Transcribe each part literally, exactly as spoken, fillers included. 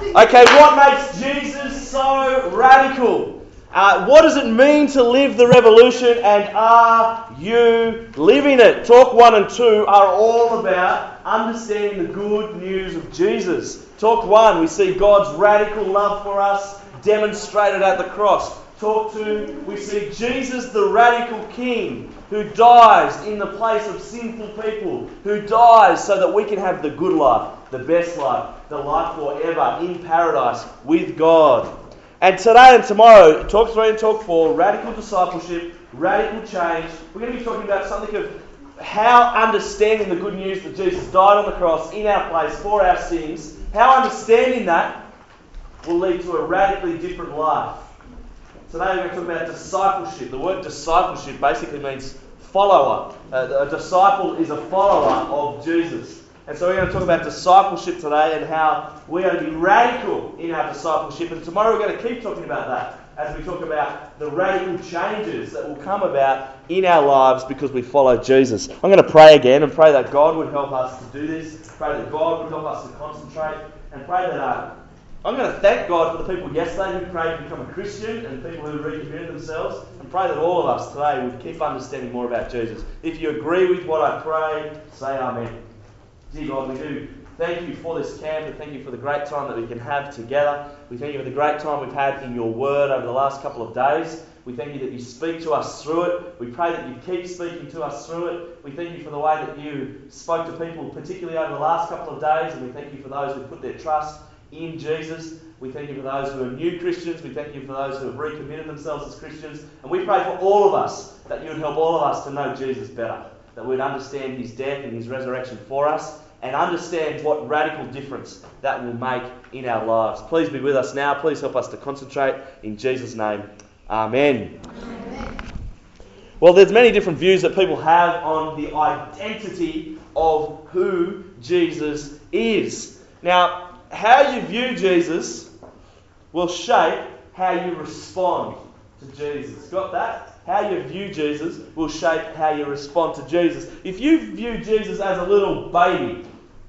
Okay, what makes Jesus so radical? Uh, what does it mean to live the revolution, and are you living it? Talk one and two are all about understanding the good news of Jesus. Talk one, we see God's radical love for us demonstrated at the cross. Talk two, we see Jesus the radical King who dies in the place of sinful people, who dies so that we can have the good life, the best life, the life forever in paradise with God. And today and tomorrow, talk three and talk four, radical discipleship, radical change. We're going to be talking about something of how understanding the good news that Jesus died on the cross in our place for our sins, how understanding that will lead to a radically different life. Today we're going to talk about discipleship. The word discipleship basically means follower. Uh, a disciple is a follower of Jesus. And so we're going to talk about discipleship today and how we are to be radical in our discipleship. And tomorrow we're going to keep talking about that as we talk about the radical changes that will come about in our lives because we follow Jesus. I'm going to pray again and pray that God would help us to do this. Pray that God would help us to concentrate. And pray that uh, I'm going to thank God for the people yesterday who prayed to become a Christian and people who recommitted themselves, and pray that all of us today would keep understanding more about Jesus. If you agree with what I pray, say amen. Dear God, we do thank you for this camp, and thank you for the great time that we can have together. We thank you for the great time we've had in your word over the last couple of days. We thank you that you speak to us through it. We pray that you keep speaking to us through it. We thank you for the way that you spoke to people, particularly over the last couple of days, and we thank you for those who put their trust in Jesus. We thank you for those who are new Christians. We thank you for those who have recommitted themselves as Christians. And we pray for all of us that you would help all of us to know Jesus better, that we'd understand his death and his resurrection for us, and understand what radical difference that will make in our lives. Please be with us now. Please help us to concentrate. In Jesus' name, amen. Amen. Well, there's many different views that people have on the identity of who Jesus is. Now, how you view Jesus will shape how you respond to Jesus. Got that? How you view Jesus will shape how you respond to Jesus. If you view Jesus as a little baby,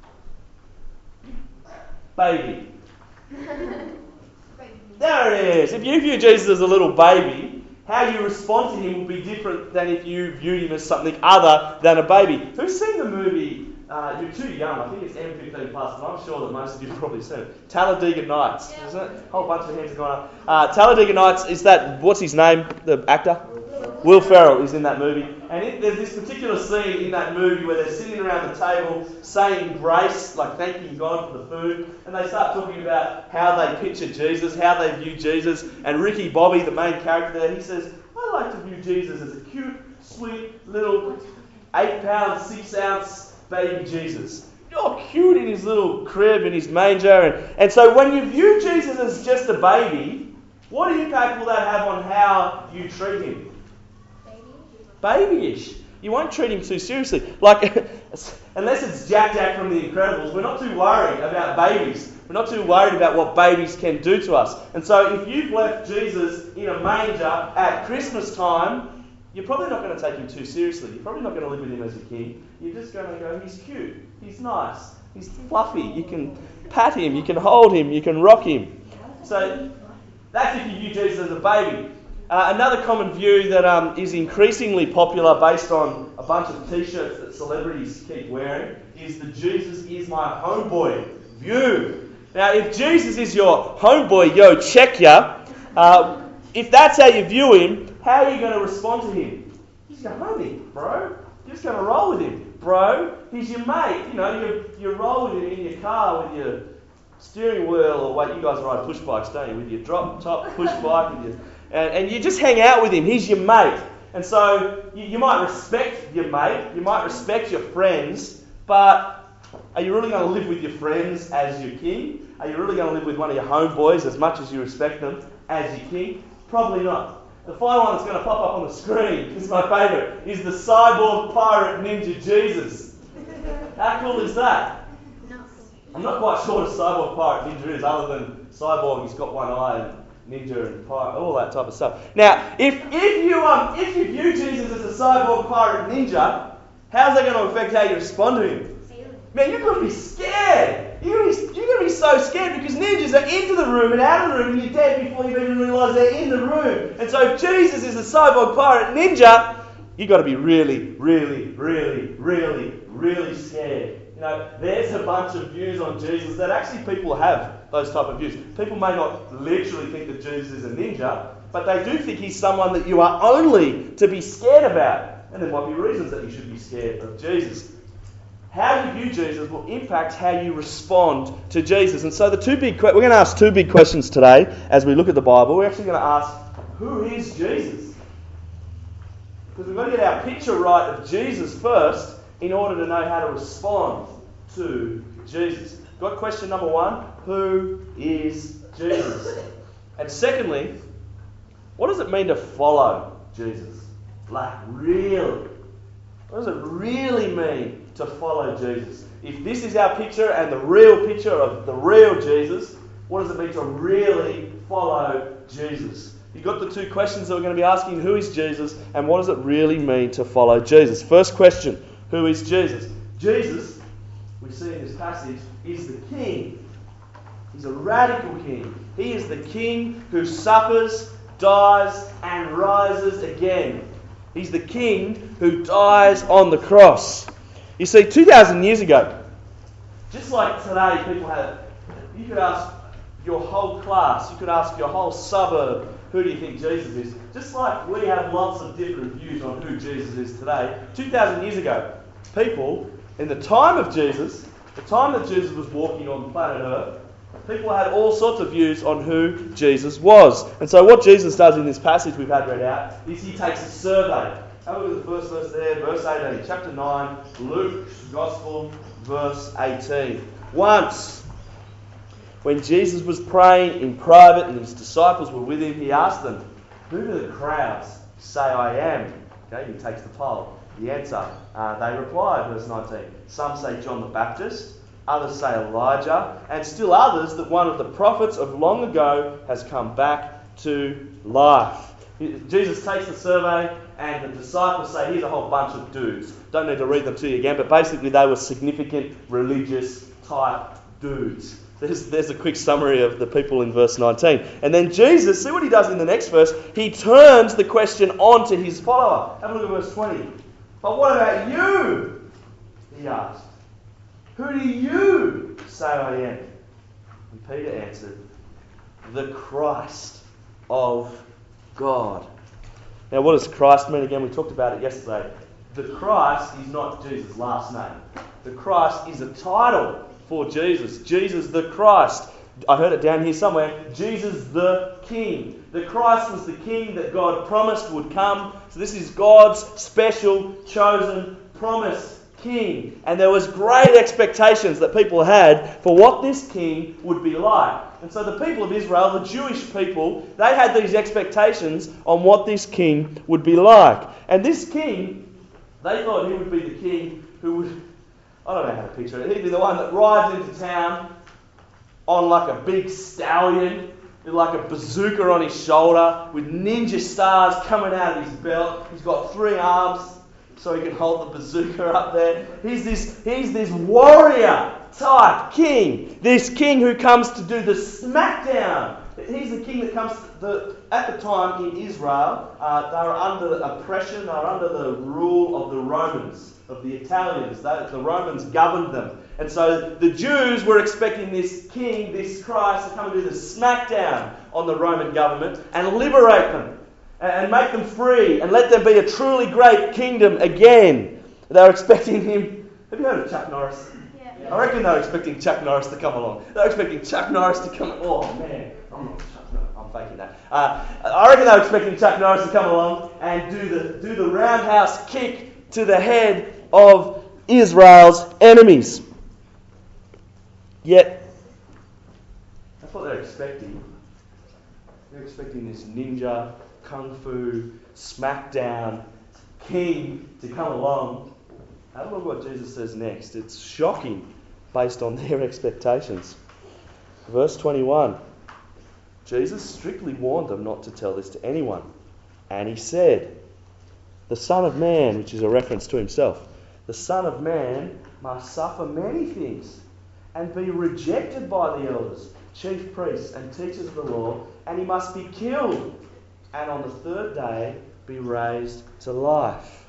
baby, there it is. If you view Jesus as a little baby, how you respond to him will be different than if you viewed him as something other than a baby. Who's seen the movie? Uh, you're too young. I think it's M fifteen plus, but I'm sure that most of you have probably seen it. Talladega Nights, yeah. Isn't it? A whole bunch of hands have gone up. Uh, Talladega Nights is that, what's his name, the actor? Will Ferrell is in that movie. And it, there's this particular scene in that movie where they're sitting around the table saying grace, like thanking God for the food. And they start talking about how they picture Jesus, how they view Jesus. And Ricky Bobby, the main character there, he says, I like to view Jesus as a cute, sweet, little eight pound, six ounce baby Jesus. You're cute in his little crib, in his manger. And, and so when you view Jesus as just a baby, what impact will that have on how you treat him? Babyish. You won't treat him too seriously. Like, unless it's Jack Jack from The Incredibles, we're not too worried about babies. We're not too worried about what babies can do to us. And so if you've left Jesus in a manger at Christmas time, you're probably not going to take him too seriously. You're probably not going to live with him as a king. You're just going to go, he's cute, he's nice, he's fluffy. You can pat him, you can hold him, you can rock him. So that's if you view Jesus as a baby. Uh, another common view that um, is increasingly popular based on a bunch of t-shirts that celebrities keep wearing is the Jesus is my homeboy view. Now, if Jesus is your homeboy, yo, check ya. Uh, if that's how you view him, how are you going to respond to him? He's your homie, bro. You're just going to roll with him, bro. He's your mate. You know, you you roll with him in your car with your steering wheel, or wait, you guys ride push bikes, don't you? With your drop top push bike, and, your, and, and you just hang out with him. He's your mate. And so you, you might respect your mate, you might respect your friends, but are you really going to live with your friends as your king? Are you really going to live with one of your homeboys as much as you respect them as your king? Probably not. The final one that's going to pop up on the screen, this is my favourite, is the cyborg pirate ninja Jesus. How cool is that? I'm not quite sure what a cyborg pirate ninja is, other than cyborg, he's got one eye, and ninja and pirate, all that type of stuff. Now, if if you um if you view Jesus as a cyborg pirate ninja, how's that going to affect how you respond to him? Man, you're going to be scared. You're going to be, you're going to be so scared because ninjas are into the room and out of the room and you're dead before you even realise they're in the room. And so if Jesus is a cyborg pirate ninja, you've got to be really, really, really, really, really scared. You know, there's a bunch of views on Jesus that actually people have those type of views. People may not literally think that Jesus is a ninja, but they do think he's someone that you are only to be scared about. And there might be reasons that you should be scared of Jesus. How you view Jesus will impact how you respond to Jesus. And so the two big que- we're going to ask two big questions today as we look at the Bible. We're actually going to ask, who is Jesus? Because we've got to get our picture right of Jesus first in order to know how to respond to Jesus. Got question number one, who is Jesus? And secondly, what does it mean to follow Jesus? Like, really? What does it really mean to follow Jesus? If this is our picture and the real picture of the real Jesus, what does it mean to really follow Jesus? You've got the two questions that we're going to be asking. Who is Jesus? And what does it really mean to follow Jesus? First question, who is Jesus? Jesus, we see in this passage, is the King. He's a radical King. He is the King who suffers, dies, and rises again. He's the King who dies on the cross. You see, two thousand years ago, just like today, people have, you could ask your whole class, you could ask your whole suburb, who do you think Jesus is? Just like we have lots of different views on who Jesus is today, two thousand years ago, people in the time of Jesus, the time that Jesus was walking on planet Earth, people had all sorts of views on who Jesus was. And so what Jesus does in this passage we've had read out is he takes a survey. Have a look at the first verse there, verse eighteen, chapter nine, Luke's Gospel, verse eighteen. Once, when Jesus was praying in private and his disciples were with him, he asked them, who do the crowds say I am? Okay, he takes the poll. The answer, uh, they replied, verse nineteen. Some say John the Baptist, others say Elijah, and still others that one of the prophets of long ago has come back to life. Jesus takes the survey and the disciples say, here's a whole bunch of dudes. Don't need to read them to you again, but basically they were significant religious type dudes. There's, there's a quick summary of the people in verse nineteen. And then Jesus, see what he does in the next verse, he turns the question on to his follower. Have a look at verse twenty. But what about you? He asked. Who do you say I am? And Peter answered, the Christ of God. Now what does Christ mean? Again, we talked about it yesterday. The Christ is not Jesus' last name. The Christ is a title for Jesus. Jesus the Christ. I heard it down here somewhere. Jesus the King. The Christ was the King that God promised would come. So this is God's special, chosen, promised King. And there was great expectations that people had for what this King would be like. And so the people of Israel, the Jewish people, they had these expectations on what this King would be like. And this King, they thought he would be the King who would, I don't know how to picture it, he'd be the one that rides into town on like a big stallion, with like a bazooka on his shoulder, with ninja stars coming out of his belt. He's got three arms so he can hold the bazooka up there. He's this, he's this warrior type king. This king who comes to do the smackdown. He's the king that comes to the, at the time in Israel, uh, they were under oppression, they were under the rule of the Romans, of the Italians. They, the Romans governed them. And so the Jews were expecting this king, this Christ, to come and do the smackdown on the Roman government and liberate them and make them free and let them be a truly great kingdom again. They were expecting him. Have you heard of Chuck Norris? Yeah. I reckon they were expecting Chuck Norris to come along. They were expecting Chuck Norris to come. Oh man, I'm not Chuck Norris. I'm faking that. Uh, I reckon they were expecting Chuck Norris to come along and do the do the roundhouse kick to the head of Israel's enemies. Yet, that's what they're expecting. They're expecting this ninja, kung fu, smackdown king to come along. Have a look what Jesus says next. It's shocking based on their expectations. Verse twenty-one. Jesus strictly warned them not to tell this to anyone. And he said, the Son of Man, which is a reference to himself, the Son of Man must suffer many things and be rejected by the elders, chief priests, and teachers of the law, and he must be killed, and on the third day be raised to life.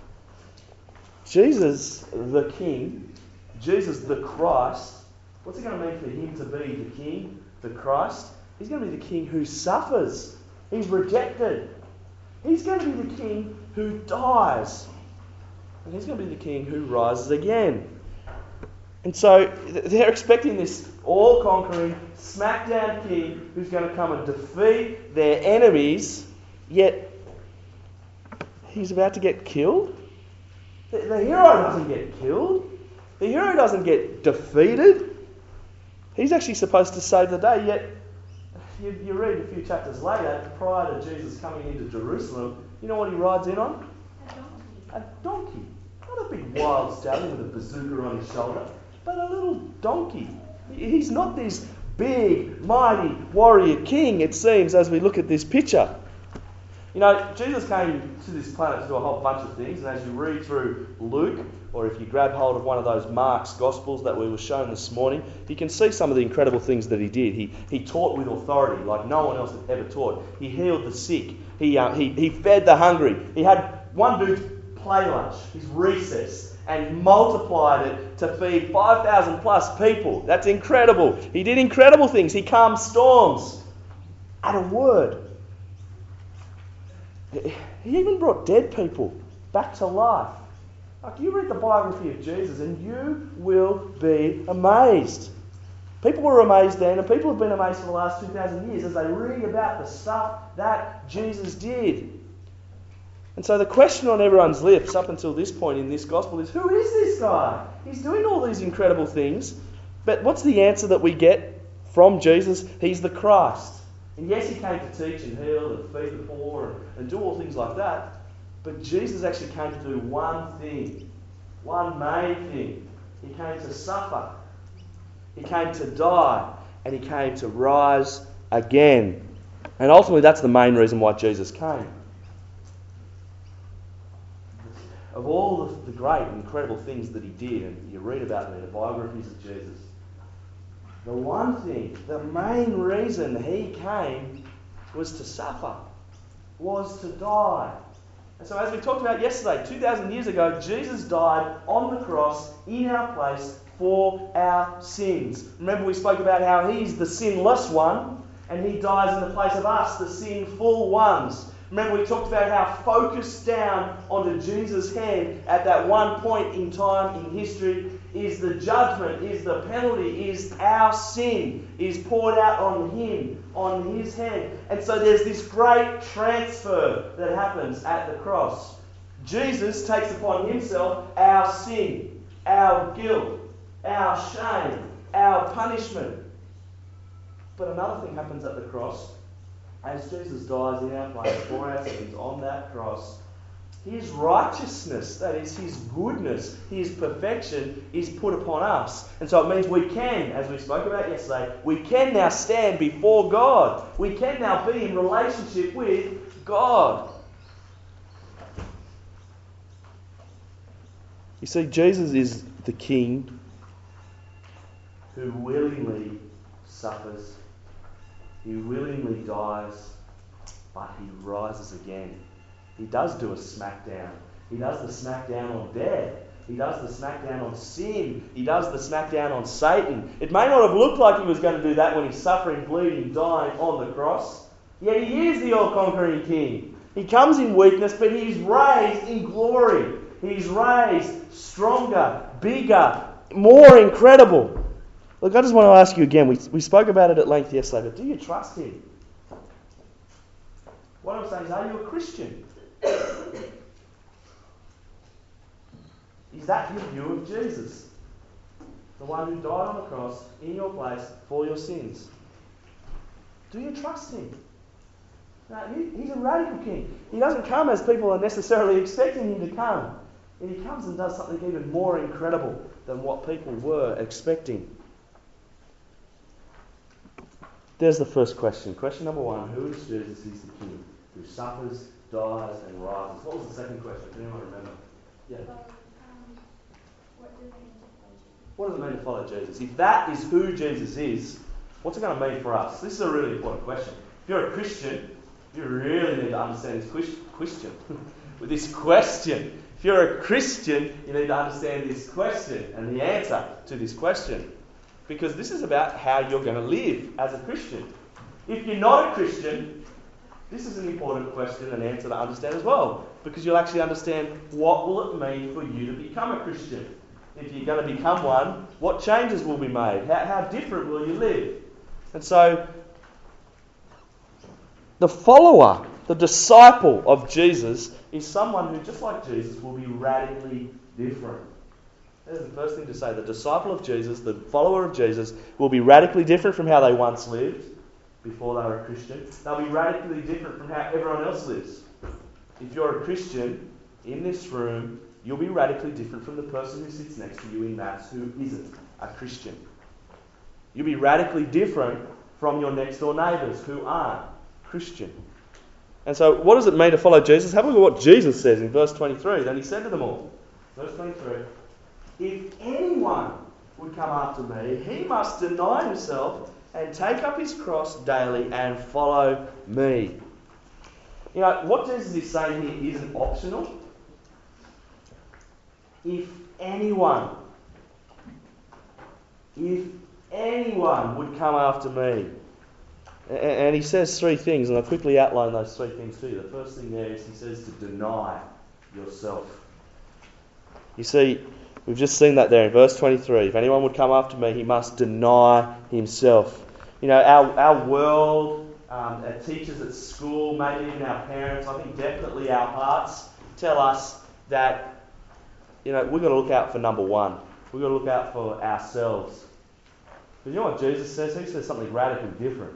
Jesus the King, Jesus the Christ, what's it going to mean for him to be the King, the Christ? He's going to be the King who suffers. He's rejected. He's going to be the King who dies. And he's going to be the King who rises again. And so they're expecting this all-conquering, smackdown king who's going to come and defeat their enemies, yet he's about to get killed. The, the hero doesn't get killed. The hero doesn't get defeated. He's actually supposed to save the day, yet you, you read a few chapters later, prior to Jesus coming into Jerusalem, you know what he rides in on? A donkey. A donkey. Not a big wild stallion with a bazooka on his shoulder, but a little donkey. He's not this big, mighty warrior king, it seems, as we look at this picture. You know, Jesus came to this planet to do a whole bunch of things, and as you read through Luke, or if you grab hold of one of those Mark's Gospels that we were shown this morning, you can see some of the incredible things that he did. He he taught with authority like no one else had ever taught. He healed the sick. He uh, he he fed the hungry. He had one dude's play lunch, his recess, and he multiplied it to feed five thousand plus people. That's incredible. He did incredible things. He calmed storms at a word. He even brought dead people back to life. Like, you read the biography of Jesus and you will be amazed. People were amazed then, and people have been amazed for the last two thousand years as they read about the stuff that Jesus did. And so the question on everyone's lips up until this point in this gospel is, who is this guy? He's doing all these incredible things, but what's the answer that we get from Jesus? He's the Christ. And yes, he came to teach and heal and feed the poor and, and do all things like that, but Jesus actually came to do one thing, one main thing. He came to suffer. He came to die, and he came to rise again. And ultimately that's the main reason why Jesus came. Of all the, the great and incredible things that he did, and you read about them in the biographies of Jesus, the one thing, the main reason he came was to suffer, was to die. And so as we talked about yesterday, two thousand years ago, Jesus died on the cross in our place for our sins. Remember we spoke about how he's the sinless one, and he dies in the place of us, the sinful ones. Remember we talked about how focused down onto Jesus' hand at that one point in time in history is the judgment, is the penalty, is our sin, is poured out on him, on his head. And so there's this great transfer that happens at the cross. Jesus takes upon himself our sin, our guilt, our shame, our punishment. But another thing happens at the cross. As Jesus dies in our place for our sins on that cross, his righteousness, that is his goodness, his perfection, is put upon us. And so it means we can, as we spoke about yesterday, we can now stand before God. We can now be in relationship with God. You see, Jesus is the King who willingly suffers. He willingly dies, but he rises again. He does do a smackdown. He does the smackdown on death. He does the smackdown on sin. He does the smackdown on Satan. It may not have looked like he was going to do that when he's suffering, bleeding, dying on the cross. Yet he is the all-conquering King. He comes in weakness, but he's raised in glory. He's raised stronger, bigger, more incredible. Look, I just want to ask you again, we, we spoke about it at length yesterday, but do you trust him? What I'm saying is, are you a Christian? Is that your view of Jesus? The one who died on the cross in your place for your sins. Do you trust him? No, he, he's a radical king. He doesn't come as people are necessarily expecting him to come. And he comes and does something even more incredible than what people were expecting. There's the first question. Question number one, who is Jesus? He's the King who suffers, dies, and rises. What was the second question? Does anyone remember? Yeah. So, um, what do they interpret Jesus? what does it mean to follow Jesus? If that is who Jesus is, what's it going to mean for us? This is a really important question. If you're a Christian, you really need to understand this question. With this question. If you're a Christian, you need to understand this question and the answer to this question. Because this is about how you're going to live as a Christian. If you're not a Christian, this is an important question and answer to understand as well. Because you'll actually understand what will it mean for you to become a Christian. If you're going to become one, what changes will be made? How, how different will you live? And so, the follower, the disciple of Jesus is someone who, just like Jesus, will be radically different. That's the first thing to say. The disciple of Jesus, the follower of Jesus, will be radically different from how they once lived before they were a Christian. They'll be radically different from how everyone else lives. If you're a Christian in this room, you'll be radically different from the person who sits next to you in Maths who isn't a Christian. You'll be radically different from your next door neighbours who aren't Christian. And so what does it mean to follow Jesus? Have a look at what Jesus says in verse twenty-three. Then he said to them all, verse twenty-three, if anyone would come after me, he must deny himself and take up his cross daily and follow me. You know, what Jesus is saying here isn't optional. If anyone, if anyone would come after me. And he says three things, and I'll quickly outline those three things to you. The first thing there is he says to deny yourself. You see, we've just seen that there in verse twenty-three. If anyone would come after me, he must deny himself. You know, our, our world, um, our teachers at school, maybe even our parents, I think definitely our hearts tell us that, you know, we've got to look out for number one. We've got to look out for ourselves. But you know what Jesus says? He says something radically different.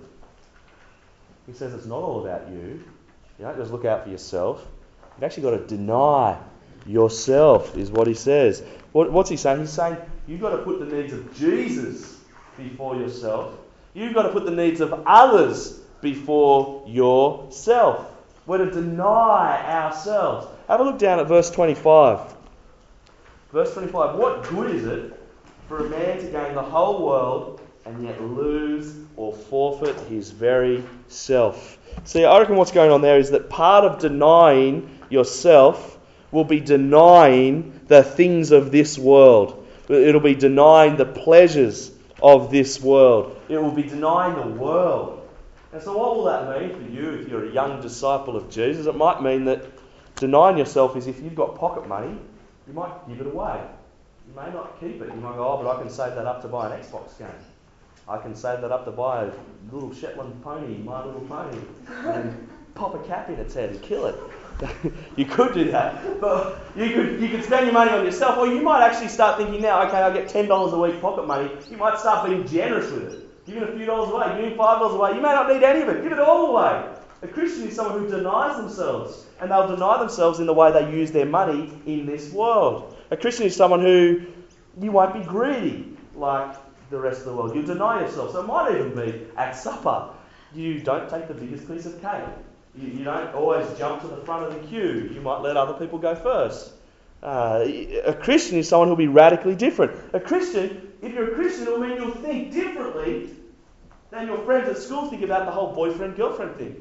He says it's not all about you. You don't just look out for yourself. You've actually got to deny yourself, is what he says. What, what's he saying? He's saying you've got to put the needs of Jesus before yourself. You've got to put the needs of others before yourself. We're to deny ourselves. Have a look down at verse twenty-five. Verse twenty-five. What good is it for a man to gain the whole world and yet lose or forfeit his very self? See, I reckon what's going on there is that part of denying yourself will be denying the things of this world. It'll be denying the pleasures of this world. It will be denying the world. And so what will that mean for you if you're a young disciple of Jesus? It might mean that denying yourself is if you've got pocket money, you might give it away. You may not keep it. You might go, oh, but I can save that up to buy an Xbox game. I can save that up to buy a little Shetland pony, My Little Pony, and pop a cap in its head and kill it. You could do that, but you could you could spend your money on yourself, or you might actually start thinking now, okay, I'll get ten dollars a week pocket money. You might start being generous with it. Giving a few dollars away, giving five dollars away. You may not need any of it. Give it all away. A Christian is someone who denies themselves, and they'll deny themselves in the way they use their money in this world. A Christian is someone who you won't be greedy like the rest of the world. You deny yourself. So it might even be at supper. You don't take the biggest piece of cake. You, you don't always jump to the front of the queue. You might let other people go first. Uh, a Christian is someone who'll be radically different. A Christian, if you're a Christian, it'll mean you'll think differently than your friends at school think about the whole boyfriend-girlfriend thing.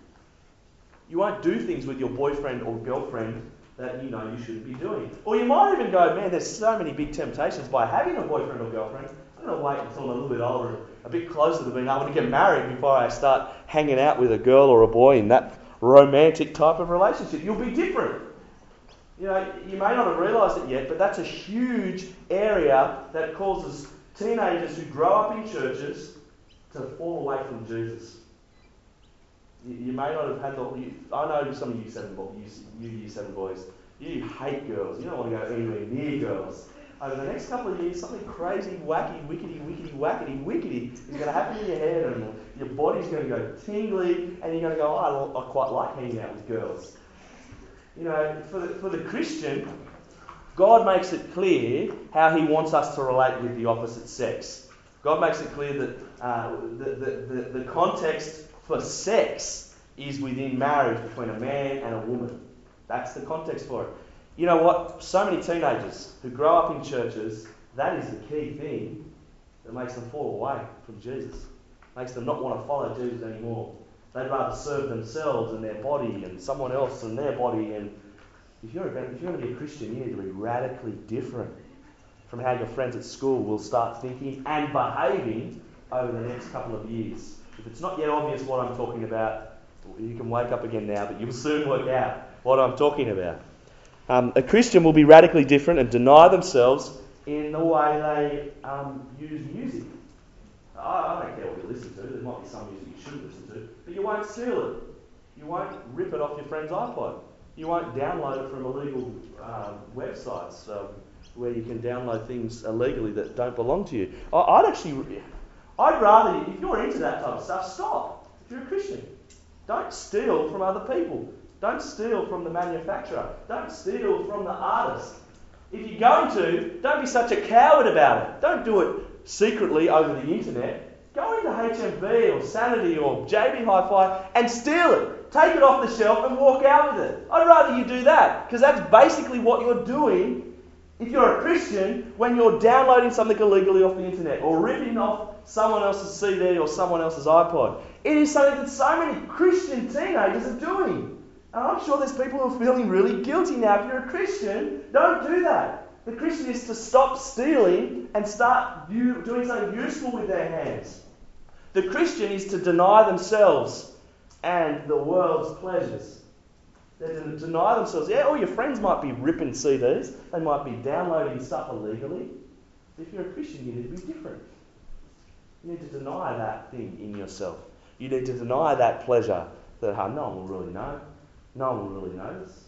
You won't do things with your boyfriend or girlfriend that you know you shouldn't be doing. Or you might even go, man, there's so many big temptations by having a boyfriend or girlfriend. I'm going to wait until I'm a little bit older, a bit closer to being able to get married before I start hanging out with a girl or a boy in that romantic type of relationship. You'll be different. You know, you may not have realised it yet, but that's a huge area that causes teenagers who grow up in churches to fall away from Jesus. You, you may not have had the... You, I know some of you seven boys, you, you year seven boys, you hate girls. You don't want to go anywhere near girls. Over the next couple of years, something crazy, wacky, wickety, wickety, wackety, wickety is going to happen in your head, and your body's going to go tingly, and you're going to go, oh, I, I quite like hanging out with girls. You know, for the, for the Christian, God makes it clear how he wants us to relate with the opposite sex. God makes it clear that uh, the, the, the, the context for sex is within marriage between a man and a woman. That's the context for it. You know what? So many teenagers who grow up in churches that is the key thing that makes them fall away from Jesus. Makes them not want to follow Jesus anymore. They'd rather serve themselves and their body and someone else and their body. And if you're, a, if you're going to be a Christian, you need to be radically different from how your friends at school will start thinking and behaving over the next couple of years. If it's not yet obvious what I'm talking about, you can wake up again now, but you'll soon work out what I'm talking about. Um, a Christian will be radically different and deny themselves in the way they um, use music. I, I don't care what you listen to. There might be some music you shouldn't listen to, but you won't steal it. You won't rip it off your friend's iPod. You won't download it from illegal um, websites um, where you can download things illegally that don't belong to you. I, I'd actually, I'd rather, if you're into that type of stuff, stop. If you're a Christian, don't steal from other people. Don't steal from the manufacturer. Don't steal from the artist. If you're going to, don't be such a coward about it. Don't do it secretly over the internet. Go into H M V or Sanity or J B Hi-Fi and steal it. Take it off the shelf and walk out with it. I'd rather you do that, because that's basically what you're doing if you're a Christian when you're downloading something illegally off the internet or ripping off someone else's C D or someone else's iPod. It is something that so many Christian teenagers are doing. And I'm sure there's people who are feeling really guilty now. If you're a Christian, don't do that. The Christian is to stop stealing and start doing something useful with their hands. The Christian is to deny themselves and the world's pleasures. They're to deny themselves. Yeah, all your friends might be ripping C Ds. They might be downloading stuff illegally. If you're a Christian, you need to be different. You need to deny that thing in yourself. You need to deny that pleasure that oh, no one will really know. No one will really notice.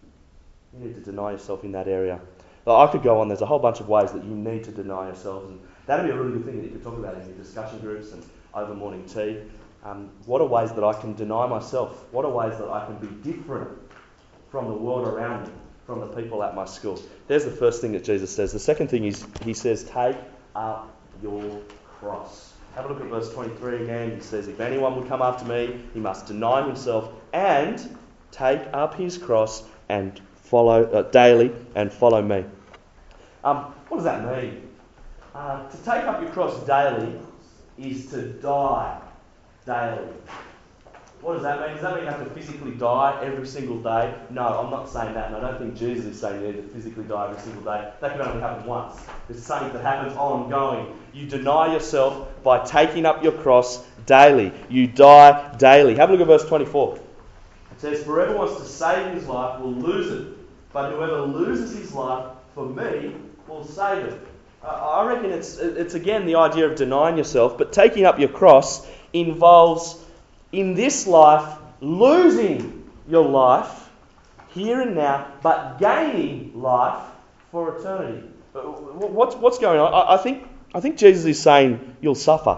You need to deny yourself in that area. Well, I could go on. There's a whole bunch of ways that you need to deny yourselves, and that'd be a really good thing that you could talk about in your discussion groups and over morning tea. Um, what are ways that I can deny myself? What are ways that I can be different from the world around me, from the people at my school? There's the first thing that Jesus says. The second thing is he says, take up your cross. Have a look at verse twenty-three again. He says, if anyone would come after me, he must deny himself and take up his cross and follow uh, daily and follow me. Um, what does that mean? Uh, to take up your cross daily is to die daily. What does that mean? Does that mean you have to physically die every single day? No, I'm not saying that, and I don't think Jesus is saying you need to physically die every single day. That can only happen once. It's something that happens ongoing. You deny yourself by taking up your cross daily. You die daily. Have a look at verse twenty-four. It says, for whoever wants to save his life will lose it, but whoever loses his life for me will save it. Uh, I reckon it's it's again the idea of denying yourself, but taking up your cross involves, in this life, losing your life here and now, but gaining life for eternity. What's what's going on? I, I think I think Jesus is saying you'll suffer.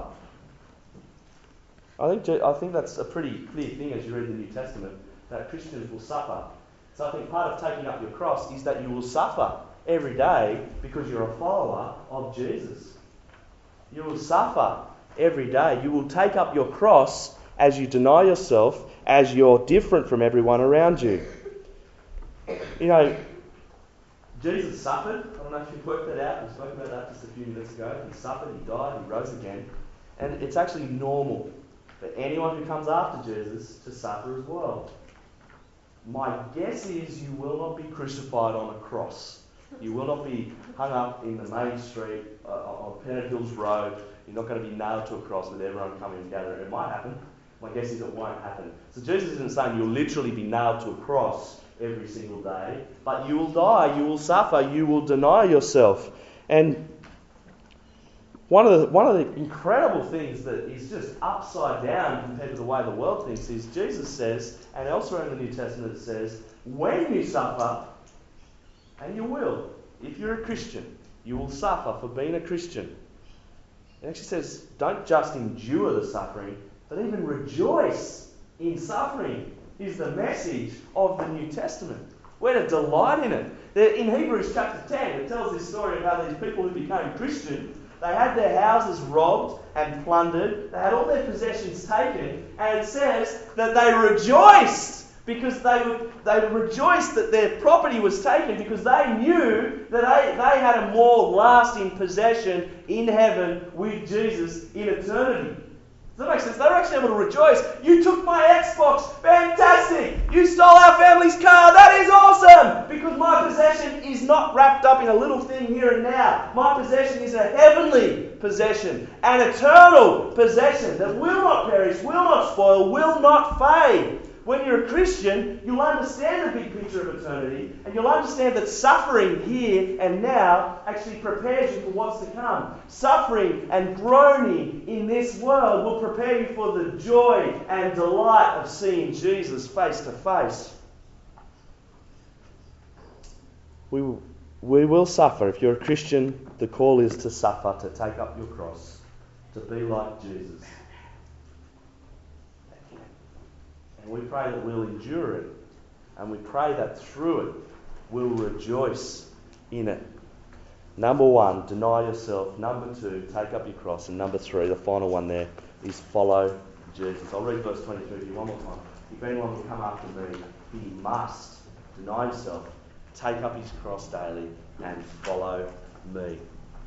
I think I think that's a pretty clear thing as you read the New Testament, that Christians will suffer. So I think part of taking up your cross is that you will suffer every day because you're a follower of Jesus. You will suffer every day. You will take up your cross as you deny yourself, as you're different from everyone around you. You know, Jesus suffered. I don't know if you've worked that out. We spoke about that just a few minutes ago. He suffered, he died, he rose again. And it's actually normal for anyone who comes after Jesus to suffer as well. My guess is you will not be crucified on a cross. You will not be hung up in the main street uh, on Pennant Hills Road. You're not going to be nailed to a cross with everyone coming and gathering. It might happen. My guess is it won't happen. So Jesus isn't saying you'll literally be nailed to a cross every single day, but you will die, you will suffer, you will deny yourself. And one of the one of the incredible things that is just upside down compared to the way the world thinks is Jesus says, and elsewhere in the New Testament it says, when you suffer, and you will, if you're a Christian, you will suffer for being a Christian. It actually says, don't just endure the suffering, but even rejoice in suffering is the message of the New Testament. We're to delight in it. In Hebrews chapter ten, it tells this story of how these people who became Christian, they had their houses robbed and plundered, they had all their possessions taken, and it says that they rejoiced because they would, they would rejoice that their property was taken, because they knew that they, they had a more lasting possession in heaven with Jesus in eternity. Does that make sense? They were actually able to rejoice. You took my Xbox. Fantastic. You stole our family's car. That is awesome. Because my possession is not wrapped up in a little thing here and now. My possession is a heavenly possession. An eternal possession that will not perish, will not spoil, will not fade. When you're a Christian, you'll understand the big picture of eternity, and you'll understand that suffering here and now actually prepares you for what's to come. Suffering and groaning in this world will prepare you for the joy and delight of seeing Jesus face to face. We, we will suffer. If you're a Christian, the call is to suffer, to take up your cross, to be like Jesus. And we pray that we'll endure it, and we pray that through it we'll rejoice in it. Number one, deny yourself. Number two, take up your cross. And number three, the final one there, is follow Jesus. I'll read verse twenty-three to you one more time. If anyone will come after me, he must deny himself, take up his cross daily, and follow me.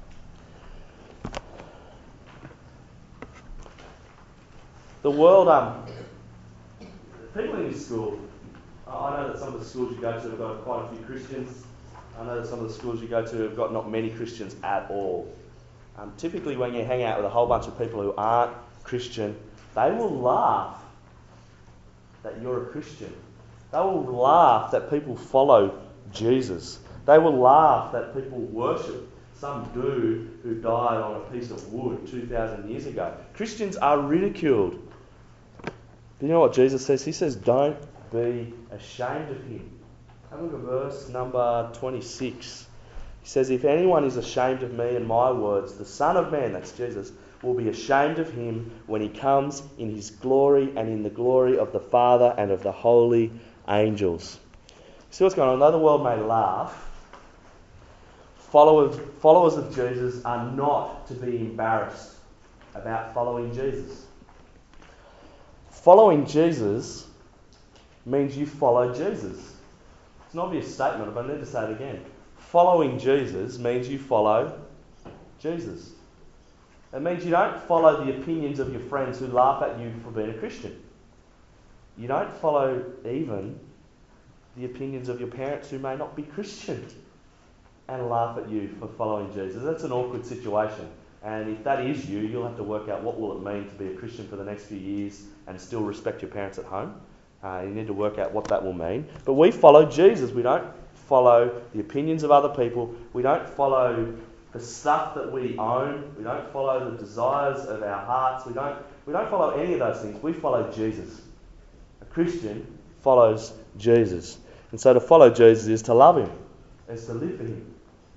The world, um, people in this school, I know that some of the schools you go to have got quite a few Christians. I know that some of the schools you go to have got not many Christians at all. Um, typically when you hang out with a whole bunch of people who aren't Christian, they will laugh that you're a Christian. They will laugh that people follow Jesus. They will laugh that people worship some dude who died on a piece of wood two thousand years ago. Christians are ridiculed. But you know what Jesus says? He says, don't be ashamed of him. Have a look at verse number twenty-six. He says, if anyone is ashamed of me and my words, the Son of Man, that's Jesus, will be ashamed of him when he comes in his glory and in the glory of the Father and of the holy angels. See what's going on? Though the world may laugh, followers, followers of Jesus are not to be embarrassed about following Jesus. Following Jesus means you follow Jesus. It's an obvious statement, but I need to say it again. Following Jesus means you follow Jesus. It means you don't follow the opinions of your friends who laugh at you for being a Christian. You don't follow even the opinions of your parents who may not be Christian and laugh at you for following Jesus. That's an awkward situation. And if that is you, you'll have to work out what will it mean to be a Christian for the next few years and still respect your parents at home. Uh, you need to work out what that will mean. But we follow Jesus. We don't follow the opinions of other people. We don't follow the stuff that we own. We don't follow the desires of our hearts. We don't, we don't follow any of those things. We follow Jesus. A Christian follows Jesus. And so to follow Jesus is to love him. It's to live for him.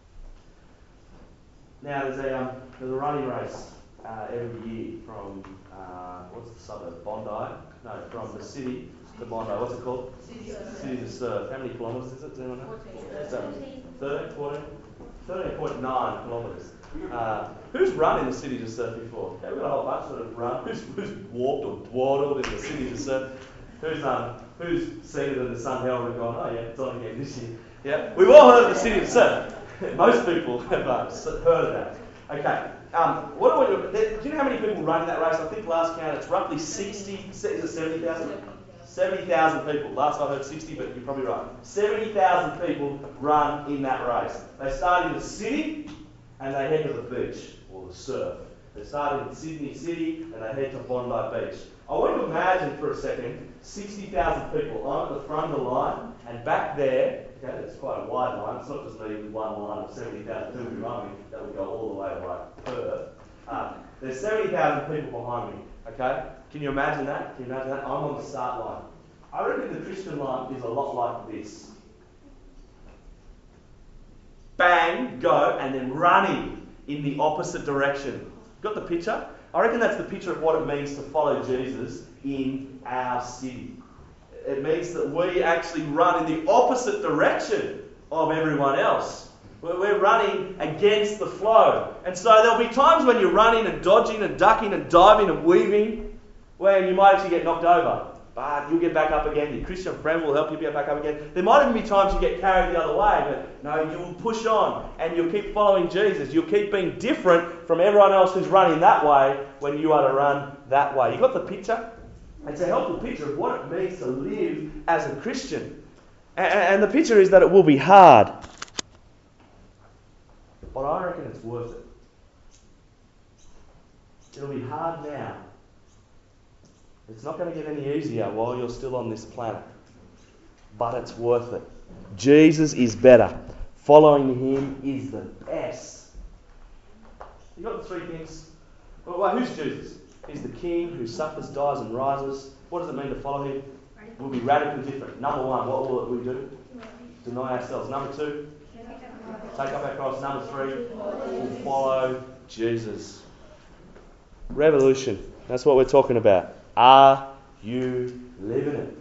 Now, there's a, um, there's a running race uh, every year from, uh, what's the suburb? Bondi? No, from the city to Bondi. What's it called? City to Surf. City to Surf. How many kilometres is it? Does anyone know? fourteen. thirteen, fourteen? thirteen point nine kilometres. Uh, who's run in the City to Surf before? Yeah, we've got a whole bunch that have run. Who's, who's walked or dawdled in the City to Surf? Who's um, who's seen it in the Sun Herald and gone, oh yeah, it's on again this year. Yeah, we've all heard of the City to Surf. Most people have uh, heard of that. Okay, um, what do we do? Do you know how many people run in that race? I think last count it's roughly sixty, is it seventy thousand? seventy thousand people. Last I heard sixty, but you're probably right. seventy thousand people run in that race. They start in the city and they head to the beach, or the surf. They start in Sydney City and they head to Bondi Beach. I want to imagine for a second sixty thousand people. I'm at the front of the line, and back there, okay, it's quite a wide line. It's not just me with one line of seventy thousand people behind me. That would go all the way to like Perth. Um, there's seventy thousand people behind me. Okay, can you imagine that? Can you imagine that? I'm on the start line. I reckon the Christian line is a lot like this. Bang, go, and then running in the opposite direction. Got the picture? I reckon that's the picture of what it means to follow Jesus in our city. It means that we actually run in the opposite direction of everyone else. We're running against the flow. And so there'll be times when you're running and dodging and ducking and diving and weaving where you might actually get knocked over. but you'll get back up again. Your Christian friend will help you get back up again. There might even be times you get carried the other way, but no, you'll push on and you'll keep following Jesus. You'll keep being different from everyone else who's running that way when you are to run that way. You got the picture? It's a helpful picture of what it means to live as a Christian. And the picture is that it will be hard. But I reckon it's worth it. It'll be hard now. It's not going to get any easier while you're still on this planet. But it's worth it. Jesus is better. Following him is the best. You got the three things. Well, who's Jesus? He's the King who suffers, dies and rises. What does it mean to follow him? We'll be radically different. Number one, what will we do? Deny ourselves. Number two, take up our cross. Number three, we'll follow Jesus. Revolution. That's what we're talking about. Are you living it?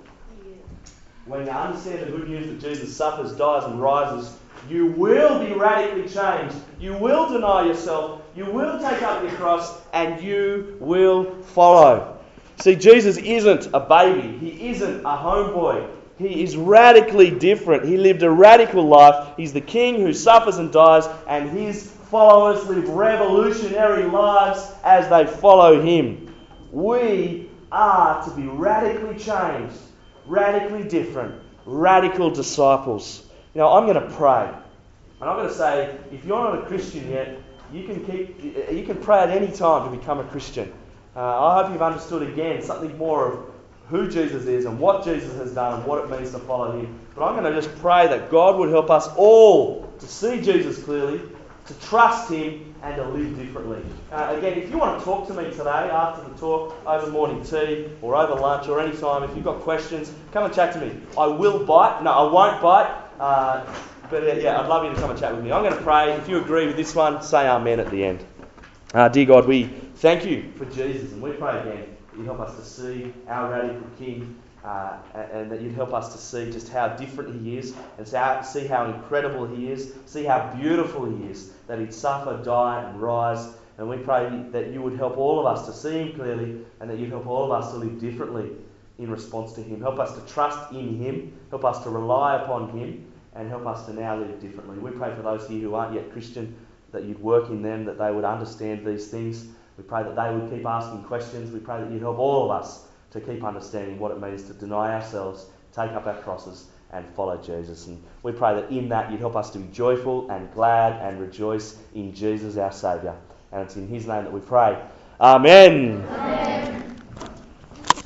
When you understand the good news that Jesus suffers, dies and rises, you will be radically changed. You will deny yourself. You will take up your cross and you will follow. See, Jesus isn't a baby. He isn't a homeboy. He is radically different. He lived a radical life. He's the King who suffers and dies, and his followers live revolutionary lives as they follow him. We are to be radically changed, radically different, radical disciples. You know, I'm going to pray. And I'm going to say, if you're not a Christian yet, you can keep, you can pray at any time to become a Christian. Uh, I hope you've understood again something more of who Jesus is and what Jesus has done and what it means to follow him. But I'm going to just pray that God would help us all to see Jesus clearly, to trust him, and to live differently. Uh, again, if you want to talk to me today after the talk, over morning tea or over lunch or any time, if you've got questions, come and chat to me. I will bite. No, I won't bite. Uh, but uh, yeah, I'd love you to come and chat with me. I'm going to pray. If you agree with this one, say amen at the end. Uh, dear God, we thank you for Jesus, and we pray again that you'd help us to see our radical King, uh, and that you'd help us to see just how different he is, and see how incredible he is, see how beautiful he is, that he'd suffer, die and rise. And we pray that you would help all of us to see him clearly, and that you'd help all of us to live differently in response to him. Help us to trust in him, help us to rely upon him, and help us to now live differently. We pray for those here who aren't yet Christian, that you'd work in them, that they would understand these things. We pray that they would keep asking questions. We pray that you'd help all of us to keep understanding what it means to deny ourselves, take up our crosses, and follow Jesus. And we pray that in that you'd help us to be joyful and glad and rejoice in Jesus our Saviour. And it's in his name that we pray. Amen. Amen.